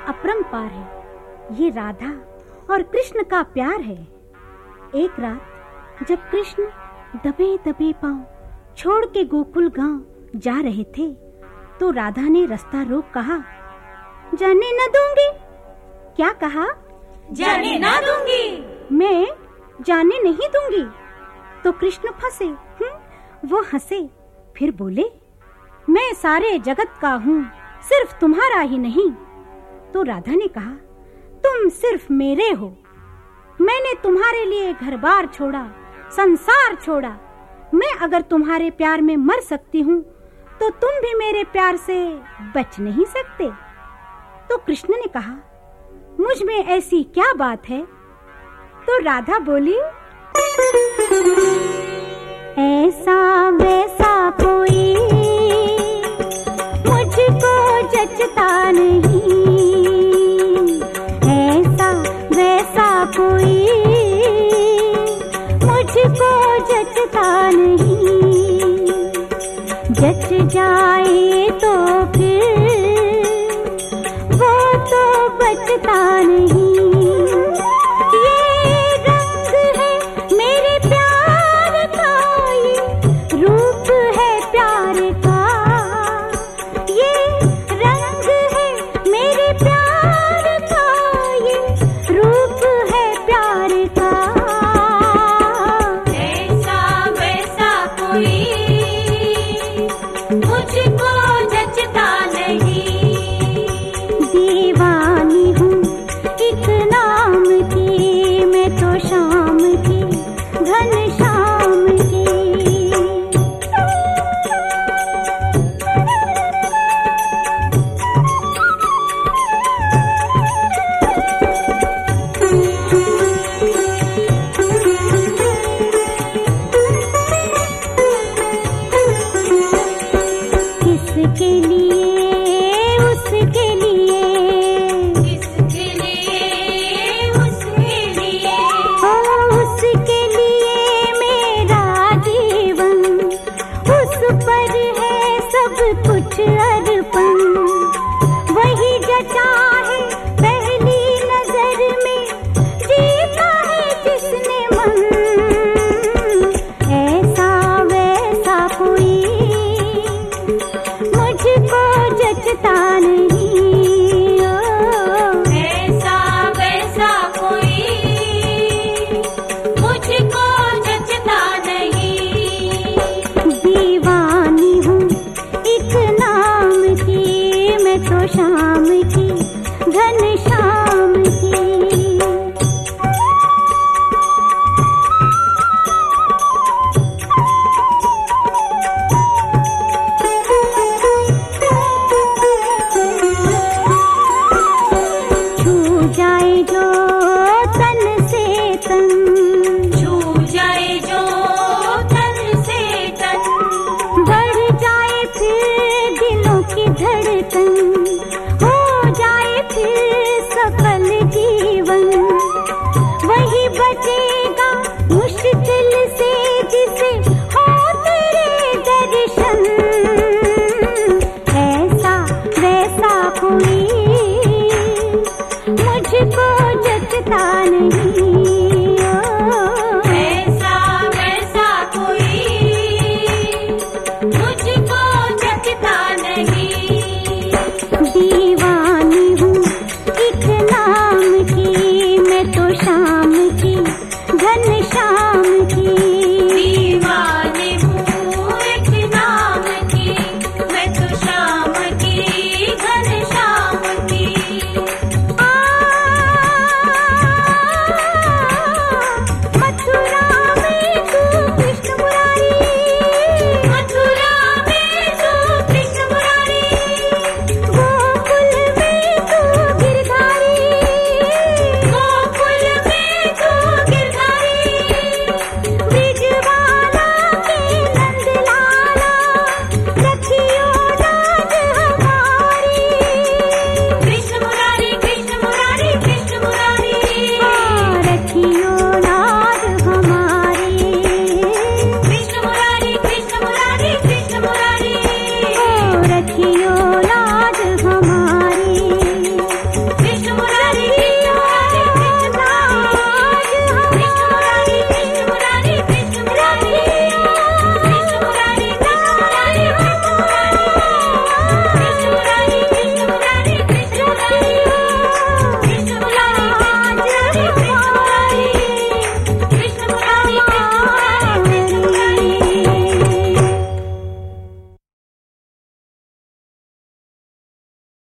अपरंपार है। ये राधा और कृष्ण का प्यार है। एक रात जब कृष्ण दबे दबे पांव छोड़ के गोकुल गांव जा रहे थे तो राधा ने रास्ता रोक कहा, जाने न दूंगी। क्या कहा? जाने ना दूंगी। मैं जाने नहीं दूंगी। तो कृष्ण फंसे। वो हंसे, फिर बोले, मैं सारे जगत का हूँ, सिर्फ तुम्हारा ही नहीं। तो राधा ने कहा, तुम सिर्फ मेरे हो। मैंने तुम्हारे लिए घर-बार छोड़ा, संसार छोड़ा। मैं अगर तुम्हारे प्यार में मर सकती हूँ तो तुम भी मेरे प्यार से बच नहीं सकते। तो कृष्ण ने कहा, मुझ में ऐसी क्या बात है? तो राधा बोली, ऐसा वैसा कोई मुझको जचता नहीं। ऐसा वैसा कोई मुझको जचता नहीं। जच जाए तो फिर वो तो बचता नहीं। शाम की घन शाम की छू जाए जो तन से तन, छू जाए जो तन से तन, बढ़ जाए फिर दिलों की धड़कन।